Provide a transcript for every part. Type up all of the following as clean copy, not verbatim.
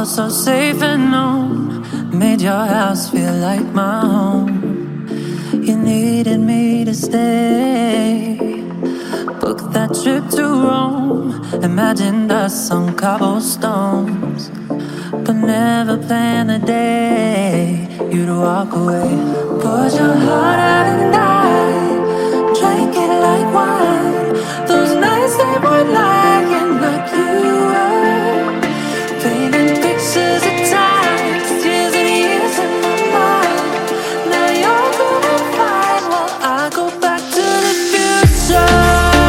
felt so safe and known. Made your house feel like my home. You needed me to stay. Booked that trip to Rome. Imagined us on cobblestones, but never planned the day you'd walk away. Poured your heart out at night, drank it like wine. Those nights they were lying like you were, painting pictures of times, years and years in my mind. Now you're going fine while I go back to the future.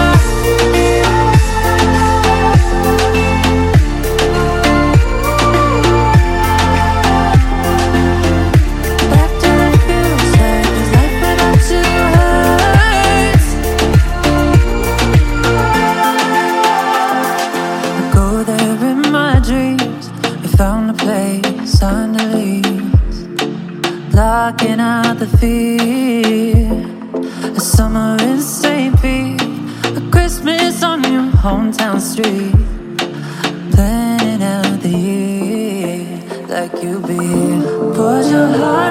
Found a place underneath, blocking out the fear. A summer in St. Pete, a Christmas on your hometown street, planning out the year like you be. Poured your heart